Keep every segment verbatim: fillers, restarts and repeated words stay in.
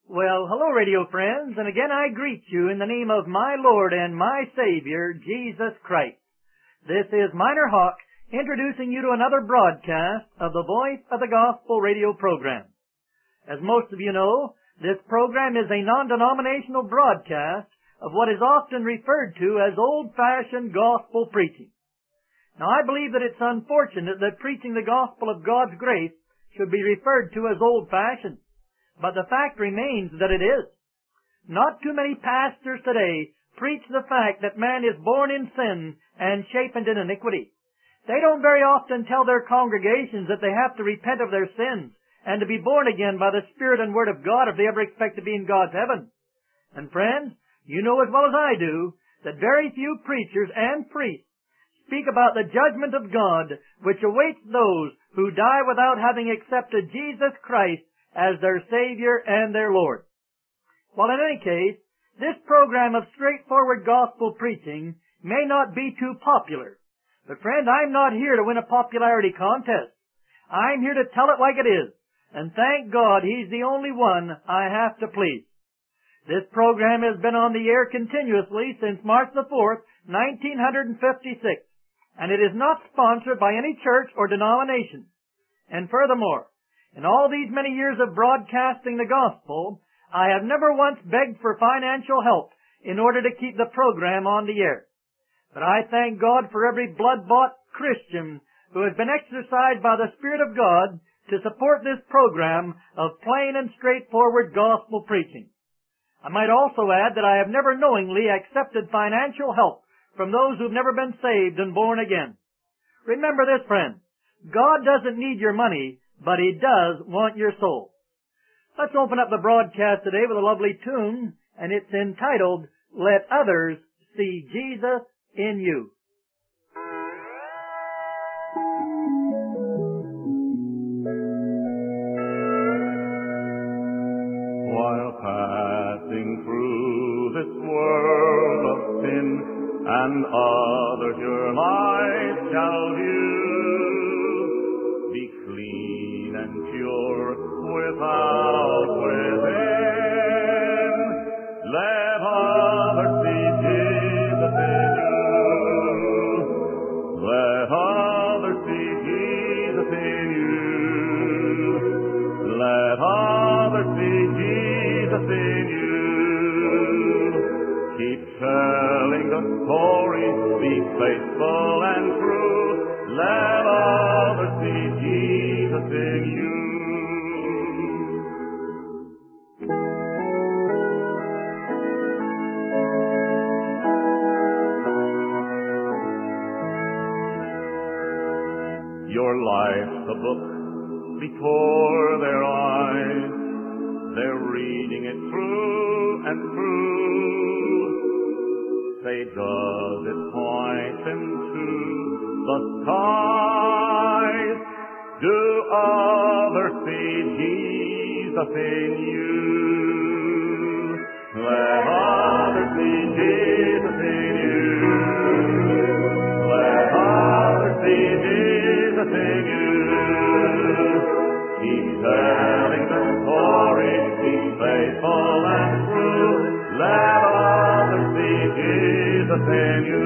Well, hello, radio friends, and again I greet you in the name of my Lord and my Savior, Jesus Christ. This is Minor Hawk introducing you to another broadcast of the Voice of the Gospel radio program. As most of you know, this program is a non-denominational broadcast of what is often referred to as old-fashioned gospel preaching. Now, I believe that it's unfortunate that preaching the gospel of God's grace should be referred to as old-fashioned. But the fact remains that it is. Not too many pastors today preach the fact that man is born in sin and shapen in iniquity. They don't very often tell their congregations that they have to repent of their sins and to be born again by the Spirit and Word of God if they ever expect to be in God's heaven. And friends, you know as well as I do that very few preachers and priests speak about the judgment of God which awaits those who die without having accepted Jesus Christ as their Savior and their Lord. Well, in any case, this program of straightforward gospel preaching may not be too popular. But friend, I'm not here to win a popularity contest. I'm here to tell it like it is. And thank God He's the only one I have to please. This program has been on the air continuously since March the fourth, nineteen fifty-six. And it is not sponsored by any church or denomination. And furthermore, in all these many years of broadcasting the gospel, I have never once begged for financial help in order to keep the program on the air. But I thank God for every blood-bought Christian who has been exercised by the Spirit of God to support this program of plain and straightforward gospel preaching. I might also add that I have never knowingly accepted financial help from those who've never been saved and born again. Remember this, friend. God doesn't need your money, but He does want your soul. Let's open up the broadcast today with a lovely tune, and it's entitled, Let Others See Jesus in You. While passing through this world of sin, and others your light shall view, be clean and pure without, within. Let others see Jesus in you. Let others see Jesus in you. Let others see Jesus in you. Keep telling the story, be faithful and true. Let others see Jesus in you. Your life's a book before their eyes. They're reading it through and through. Say, does it point them to the skies? Do others see Jesus in you? Let others see Jesus in you. Let others see Jesus in you. Keep telling the story, be faithful and true. Let others see Jesus in you.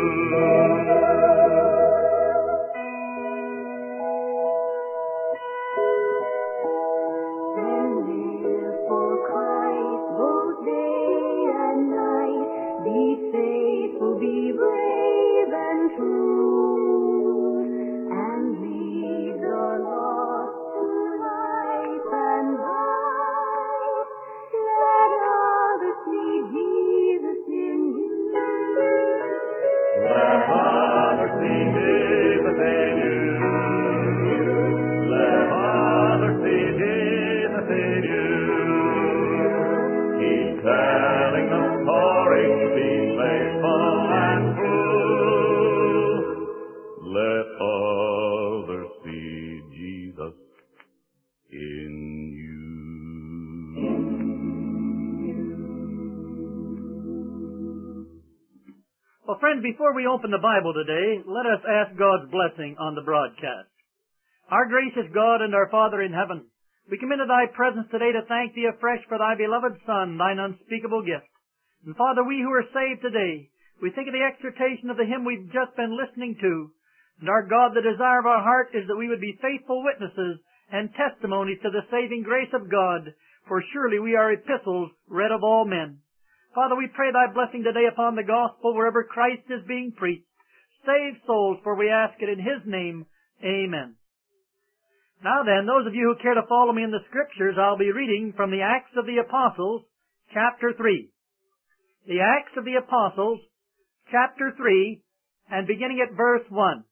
Well, friends, before we open the Bible today, let us ask God's blessing on the broadcast. Our gracious God and our Father in heaven, We come into Thy presence today to thank Thee afresh for Thy beloved Son, Thine unspeakable gift. And Father, we who are saved today, we think of the exhortation of the hymn we've just been listening to. And our God, the desire of our heart is that we would be faithful witnesses and testimonies to the saving grace of God, for surely we are epistles read of all men. Father, we pray Thy blessing today upon the gospel wherever Christ is being preached. Save souls, for we ask it in His name. Amen. Now then, those of you who care to follow me in the Scriptures, I'll be reading from the Acts of the Apostles, chapter three. The Acts of the Apostles, chapter three, and beginning at verse one.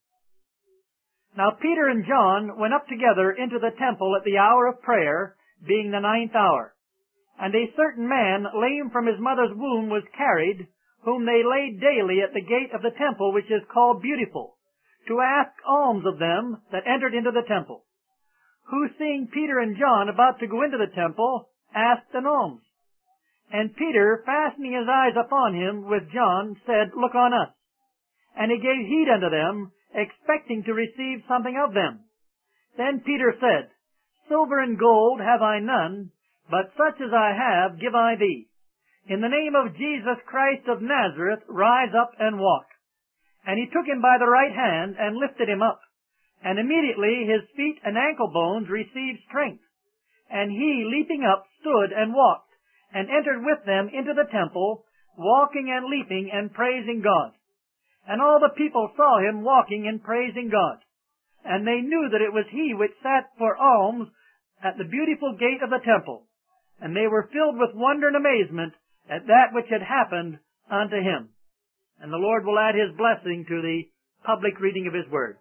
Now Peter and John went up together into the temple at the hour of prayer, being the ninth hour. And a certain man, lame from his mother's womb, was carried, whom they laid daily at the gate of the temple, which is called Beautiful, to ask alms of them that entered into the temple. Who, seeing Peter and John about to go into the temple, asked an alms. And Peter, fastening his eyes upon him with John, said, Look on us. And he gave heed unto them, expecting to receive something of them. Then Peter said, Silver and gold have I none, but such as I have give I thee. In the name of Jesus Christ of Nazareth, rise up and walk. And he took him by the right hand, and lifted him up. And immediately his feet and ankle bones received strength. And he, leaping up, stood and walked, and entered with them into the temple, walking and leaping and praising God. And all the people saw him walking and praising God. And they knew that it was he which sat for alms at the beautiful gate of the temple. And they were filled with wonder and amazement at that which had happened unto him. And the Lord will add His blessing to the public reading of His Word.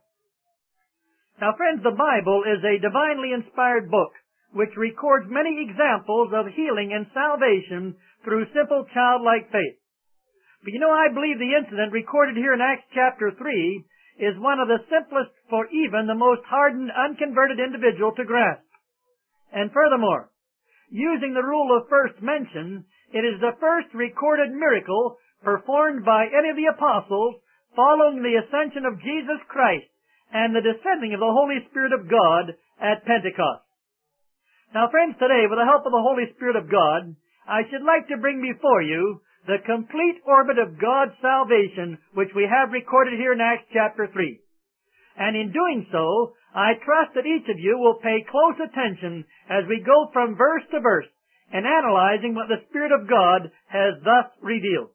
Now, friends, the Bible is a divinely inspired book which records many examples of healing and salvation through simple childlike faith. But you know, I believe the incident recorded here in Acts chapter three is one of the simplest for even the most hardened, unconverted individual to grasp. And furthermore, using the rule of first mention, it is the first recorded miracle performed by any of the apostles following the ascension of Jesus Christ and the descending of the Holy Spirit of God at Pentecost. Now, friends, today, with the help of the Holy Spirit of God, I should like to bring before you the complete orbit of God's salvation, which we have recorded here in Acts chapter three. And in doing so, I trust that each of you will pay close attention as we go from verse to verse in analyzing what the Spirit of God has thus revealed.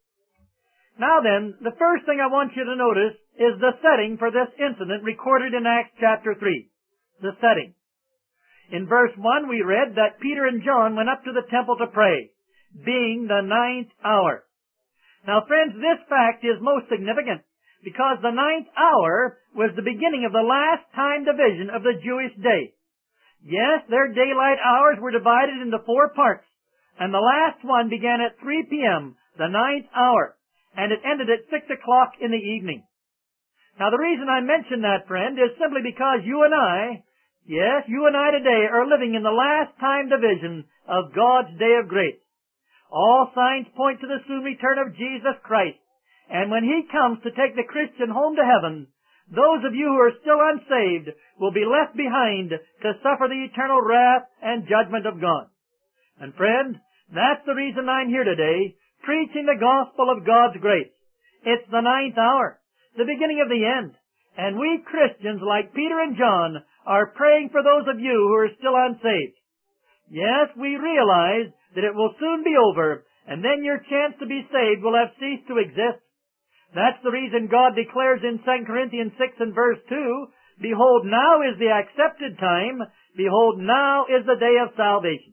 Now then, the first thing I want you to notice is the setting for this incident recorded in Acts chapter three. The setting. In verse one we read that Peter and John went up to the temple to pray, being the ninth hour. Now, friends, this fact is most significant because the ninth hour was the beginning of the last time division of the Jewish day. Yes, their daylight hours were divided into four parts, and the last one began at three p.m., the ninth hour, and it ended at six o'clock in the evening. Now, the reason I mention that, friend, is simply because you and I, yes, you and I today are living in the last time division of God's day of grace. All signs point to the soon return of Jesus Christ, and when He comes to take the Christian home to heaven, those of you who are still unsaved will be left behind to suffer the eternal wrath and judgment of God. And friend, that's the reason I'm here today, preaching the gospel of God's grace. It's the ninth hour, the beginning of the end, and we Christians, like Peter and John, are praying for those of you who are still unsaved. Yes, we realize that it will soon be over, and then your chance to be saved will have ceased to exist. That's the reason God declares in Second Corinthians six and verse two, Behold, now is the accepted time. Behold, now is the day of salvation.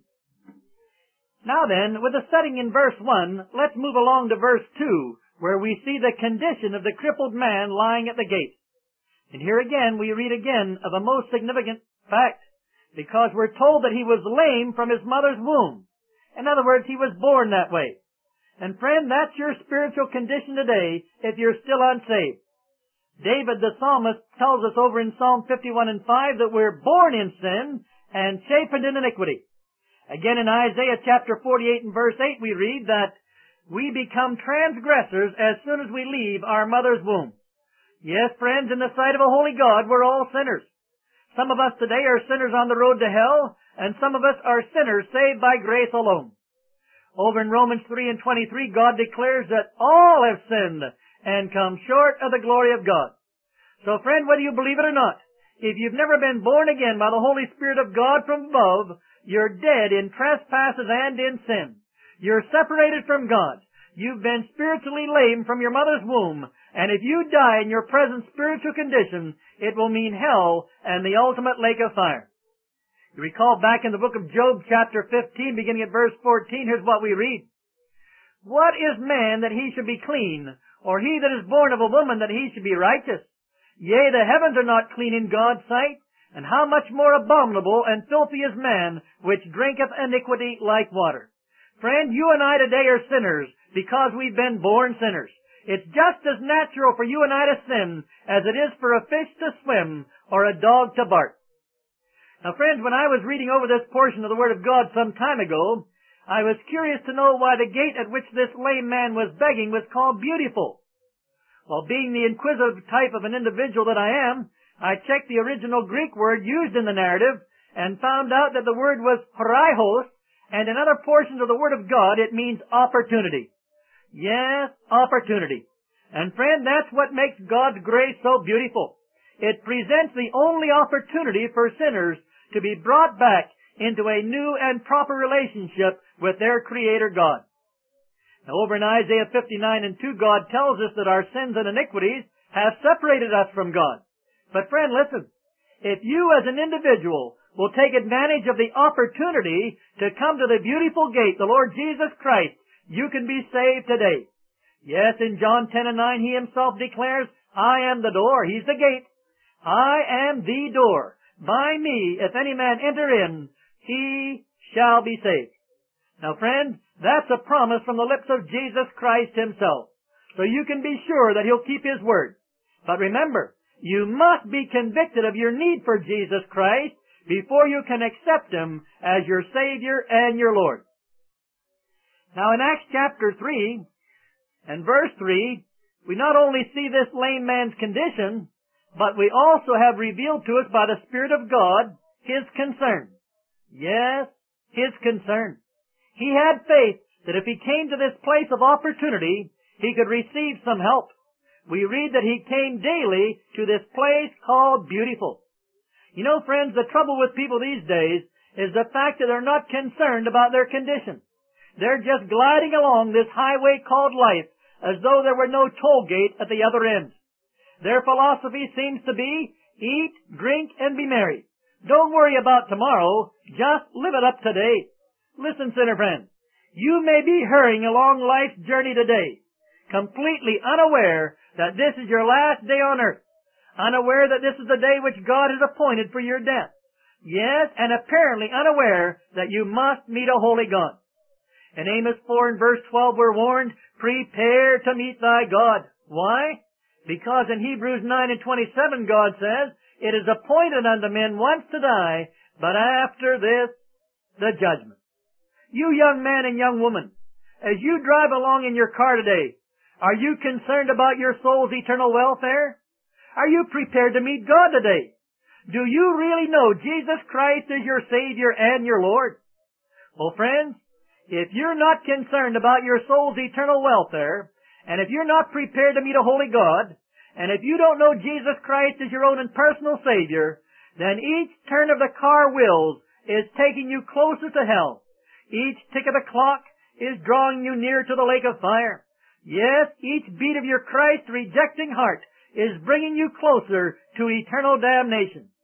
Now then, with the setting in verse one, let's move along to verse two, where we see the condition of the crippled man lying at the gate. And here again, we read again of a most significant fact, because we're told that he was lame from his mother's womb. In other words, he was born that way. And friend, that's your spiritual condition today if you're still unsaved. David the psalmist tells us over in Psalm fifty-one and five that we're born in sin and shapen in iniquity. Again in Isaiah chapter forty-eight and verse eight we read that we become transgressors as soon as we leave our mother's womb. Yes, friends, in the sight of a holy God, we're all sinners. Some of us today are sinners on the road to hell, and some of us are sinners saved by grace alone. Over in Romans three and twenty-three, God declares that all have sinned and come short of the glory of God. So friend, whether you believe it or not, if you've never been born again by the Holy Spirit of God from above, you're dead in trespasses and in sin. You're separated from God. You've been spiritually lame from your mother's womb, and if you die in your present spiritual condition, it will mean hell and the ultimate lake of fire. You recall back in the book of Job, chapter fifteen, beginning at verse fourteen, here's what we read. What is man that he should be clean, or he that is born of a woman that he should be righteous? Yea, the heavens are not clean in God's sight, and how much more abominable and filthy is man, which drinketh iniquity like water. Friend, you and I today are sinners because we've been born sinners. It's just as natural for you and I to sin as it is for a fish to swim or a dog to bark. Now, friends, when I was reading over this portion of the Word of God some time ago, I was curious to know why the gate at which this lame man was begging was called Beautiful. Well, being the inquisitive type of an individual that I am, I checked the original Greek word used in the narrative and found out that the word was horaios, and in other portions of the Word of God it means opportunity. Yes, opportunity. And friend, that's what makes God's grace so beautiful. It presents the only opportunity for sinners to be brought back into a new and proper relationship with their Creator God. Now, over in Isaiah fifty-nine and two, God tells us that our sins and iniquities have separated us from God. But friend, listen, if you as an individual will take advantage of the opportunity to come to the beautiful gate, the Lord Jesus Christ, you can be saved today. Yes, in John ten and nine, He Himself declares, I am the door. He's the gate. I am the door. By me, if any man enter in, he shall be saved. Now, friend, that's a promise from the lips of Jesus Christ Himself. So you can be sure that He'll keep His word. But remember, you must be convicted of your need for Jesus Christ before you can accept Him as your Savior and your Lord. Now, in Acts chapter three and verse three, we not only see this lame man's condition, but we also have revealed to us by the Spirit of God His concern. Yes, His concern. He had faith that if he came to this place of opportunity, he could receive some help. We read that he came daily to this place called Beautiful. You know, friends, the trouble with people these days is the fact that they're not concerned about their condition. They're just gliding along this highway called life as though there were no toll gate at the other end. Their philosophy seems to be, eat, drink, and be merry. Don't worry about tomorrow, just live it up today. Listen, sinner friend, you may be hurrying along life's journey today, completely unaware that this is your last day on earth, unaware that this is the day which God has appointed for your death. Yes, and apparently unaware that you must meet a holy God. In Amos four and verse twelve we're warned, prepare to meet thy God. Why? Because in Hebrews nine and twenty-seven God says, it is appointed unto men once to die, but after this, the judgment. You young man and young woman, as you drive along in your car today, are you concerned about your soul's eternal welfare? Are you prepared to meet God today? Do you really know Jesus Christ is your Savior and your Lord? Well, friends, if you're not concerned about your soul's eternal welfare, and if you're not prepared to meet a holy God, and if you don't know Jesus Christ as your own and personal Savior, then each turn of the car wheels is taking you closer to hell. Each tick of the clock is drawing you near to the lake of fire. Yes, each beat of your Christ-rejecting heart is bringing you closer to eternal damnation.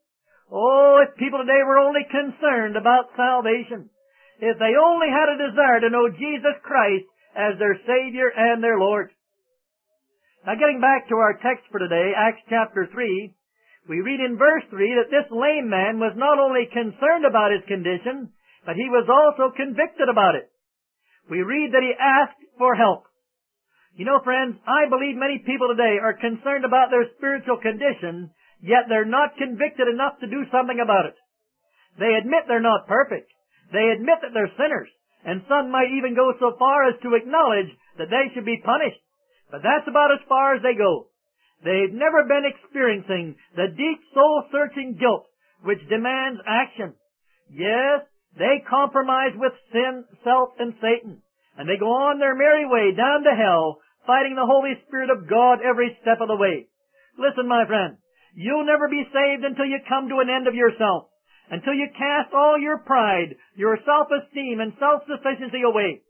Oh, if people today were only concerned about salvation, if they only had a desire to know Jesus Christ as their Savior and their Lord. Now, getting back to our text for today, Acts chapter three, we read in verse three that this lame man was not only concerned about his condition, but he was also convicted about it. We read that he asked for help. You know, friends, I believe many people today are concerned about their spiritual condition, yet they're not convicted enough to do something about it. They admit they're not perfect. They admit that they're sinners. And some might even go so far as to acknowledge that they should be punished. But that's about as far as they go. They've never been experiencing the deep soul-searching guilt which demands action. Yes, they compromise with sin, self, and Satan, and they go on their merry way down to hell, fighting the Holy Spirit of God every step of the way. Listen, my friend, you'll never be saved until you come to an end of yourself, until you cast all your pride, your self-esteem, and self-sufficiency away.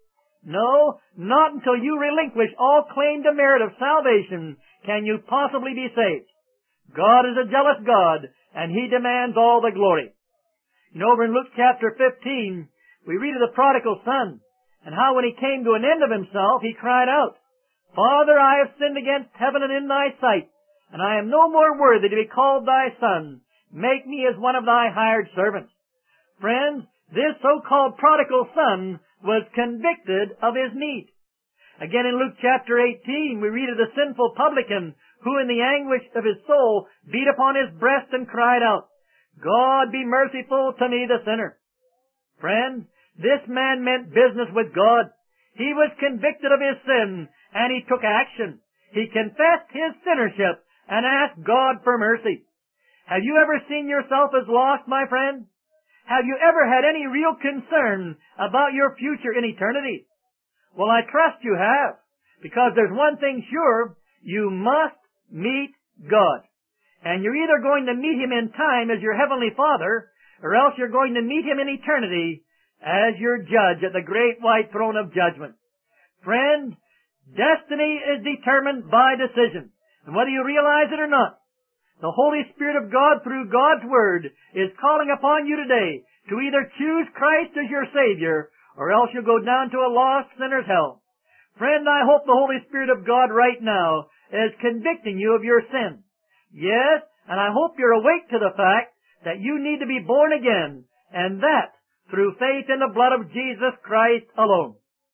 No, not until you relinquish all claim to merit of salvation can you possibly be saved. God is a jealous God, and He demands all the glory. You know, over in Luke chapter fifteen, we read of the prodigal son, and how when he came to an end of himself, he cried out, "Father, I have sinned against heaven and in thy sight, and I am no more worthy to be called thy son. Make me as one of thy hired servants." Friends, this so-called prodigal son was convicted of his need. Again in Luke chapter eighteen, we read of the sinful publican who in the anguish of his soul beat upon his breast and cried out, "God, be merciful to me the sinner." Friend, this man meant business with God. He was convicted of his sin, and he took action. He confessed his sinnership and asked God for mercy. Have you ever seen yourself as lost, my friend? Have you ever had any real concern about your future in eternity? Well, I trust you have, because there's one thing sure: you must meet God. And you're either going to meet Him in time as your Heavenly Father, or else you're going to meet Him in eternity as your Judge at the great white throne of judgment. Friend, destiny is determined by decision. And whether you realize it or not, the Holy Spirit of God through God's Word is calling upon you today to either choose Christ as your Savior, or else you'll go down to a lost sinner's hell. Friend, I hope the Holy Spirit of God right now is convicting you of your sin. Yes, and I hope you're awake to the fact that you need to be born again, and that through faith in the blood of Jesus Christ alone.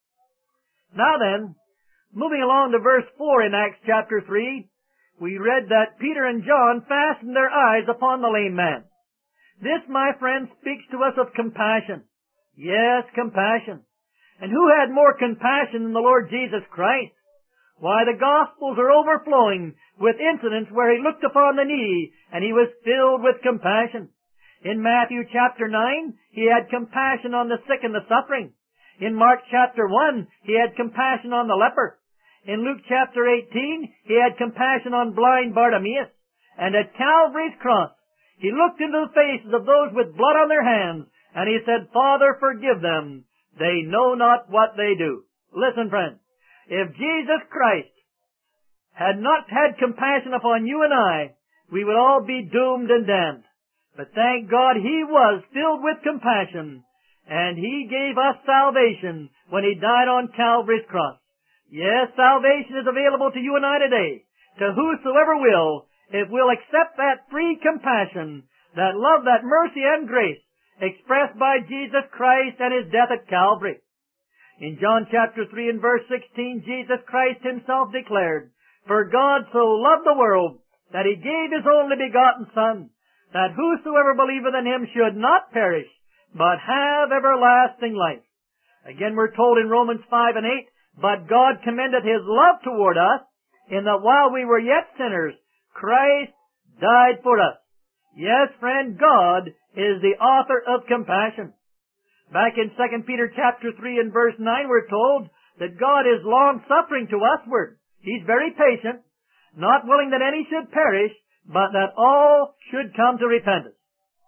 Now then, moving along to verse four in Acts chapter three, we read that Peter and John fastened their eyes upon the lame man. This, my friend, speaks to us of compassion. Yes, compassion. And who had more compassion than the Lord Jesus Christ? Why, the Gospels are overflowing with incidents where He looked upon the needy and He was filled with compassion. In Matthew chapter nine, He had compassion on the sick and the suffering. In Mark chapter one, He had compassion on the leper. In Luke chapter eighteen, He had compassion on blind Bartimaeus. And at Calvary's cross, He looked into the faces of those with blood on their hands, and He said, "Father, forgive them. They know not what they do." Listen, friends, if Jesus Christ had not had compassion upon you and I, we would all be doomed and damned. But thank God He was filled with compassion, and He gave us salvation when He died on Calvary's cross. Yes, salvation is available to you and I today, to whosoever will, if we'll accept that free compassion, that love, that mercy and grace expressed by Jesus Christ and His death at Calvary. In John chapter three and verse sixteen, Jesus Christ Himself declared, "For God so loved the world that He gave His only begotten Son, that whosoever believeth in Him should not perish, but have everlasting life." Again, we're told in Romans five and eight, "But God commendeth His love toward us, in that while we were yet sinners, Christ died for us." Yes, friend, God is the author of compassion. Back in Second Peter chapter three and verse nine, we're told that God is long-suffering to usward. He's very patient, not willing that any should perish, but that all should come to repentance.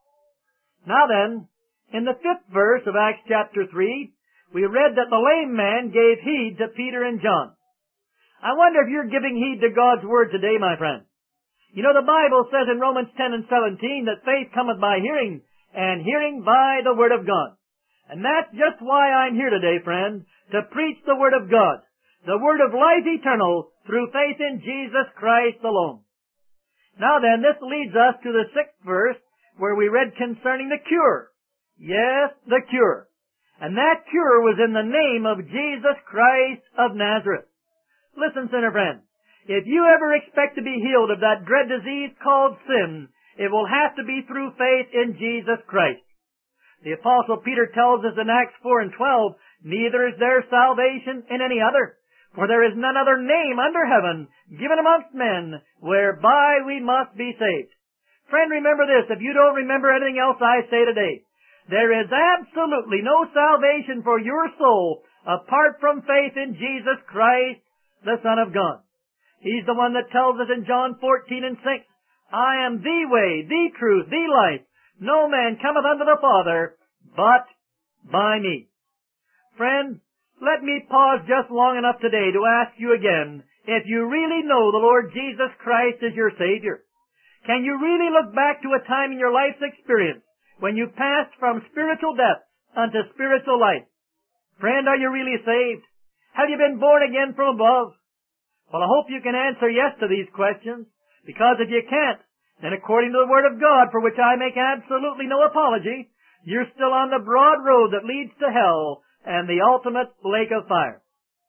Now then, in the fifth verse of Acts chapter three, we read that the lame man gave heed to Peter and John. I wonder if you're giving heed to God's Word today, my friend. You know, the Bible says in Romans ten and seventeen that faith cometh by hearing, and hearing by the Word of God. And that's just why I'm here today, friend, to preach the Word of God, the Word of life eternal, through faith in Jesus Christ alone. Now then, this leads us to the sixth verse, where we read concerning the cure. Yes, the cure. And that cure was in the name of Jesus Christ of Nazareth. Listen, sinner friend, if you ever expect to be healed of that dread disease called sin, it will have to be through faith in Jesus Christ. The Apostle Peter tells us in Acts four and twelve, "Neither is there salvation in any other, for there is none other name under heaven given amongst men whereby we must be saved." Friend, remember this, if you don't remember anything else I say today, There is absolutely no salvation for your soul apart from faith in Jesus Christ, the Son of God. He's the one that tells us in John fourteen and six, I am the way, the truth, the life. No man cometh unto the Father but by me. Friend, let me pause just long enough today to ask you again if you really know the Lord Jesus Christ as your Savior. Can you really look back to a time in your life's experience when you passed from spiritual death unto spiritual life? Friend, are you really saved? Have you been born again from above? Well, I hope you can answer yes to these questions, because if you can't, then according to the Word of God, for which I make absolutely no apology, you're still on the broad road that leads to hell and the ultimate lake of fire.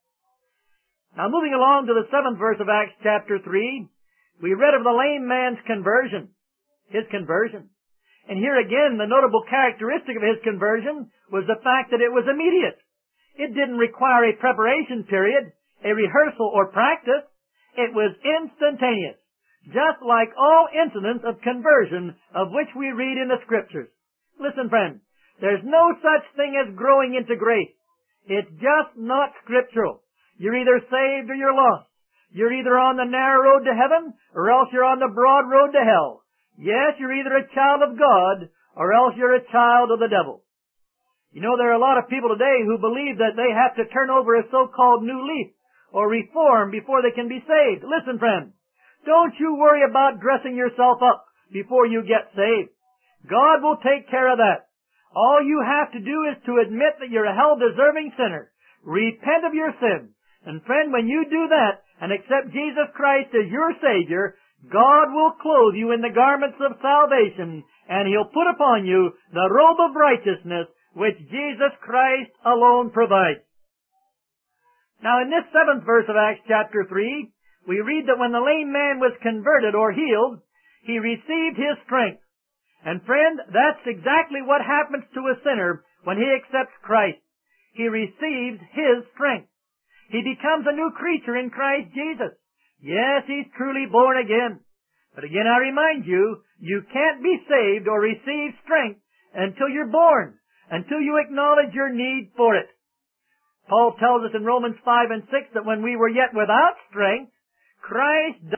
Now, moving along to the seventh verse of Acts chapter three, we read of the lame man's conversion, his conversion. And here again, the notable characteristic of his conversion was the fact that it was immediate. It didn't require a preparation period, a rehearsal or practice. It was instantaneous, just like all incidents of conversion of which we read in the Scriptures. Listen, friend, there's no such thing as growing into grace. It's just not scriptural. You're either saved or you're lost. You're either on the narrow road to heaven or else you're on the broad road to hell. Yes, you're either a child of God or else you're a child of the devil. You know, there are a lot of people today who believe that they have to turn over a so-called new leaf or reform before they can be saved. Listen, friend, don't you worry about dressing yourself up before you get saved. God will take care of that. All you have to do is to admit that you're a hell-deserving sinner. Repent of your sin. And friend, when you do that and accept Jesus Christ as your Savior, God will clothe you in the garments of salvation, and He'll put upon you the robe of righteousness which Jesus Christ alone provides. Now, in this seventh verse of Acts chapter three, we read that when the lame man was converted or healed, he received his strength. And friend, that's exactly what happens to a sinner when he accepts Christ. He receives his strength. He becomes a new creature in Christ Jesus. Yes, he's truly born again. But again, I remind you, you can't be saved or receive strength until you're born, until you acknowledge your need for it. Paul tells us in Romans five and six that when we were yet without strength, Christ died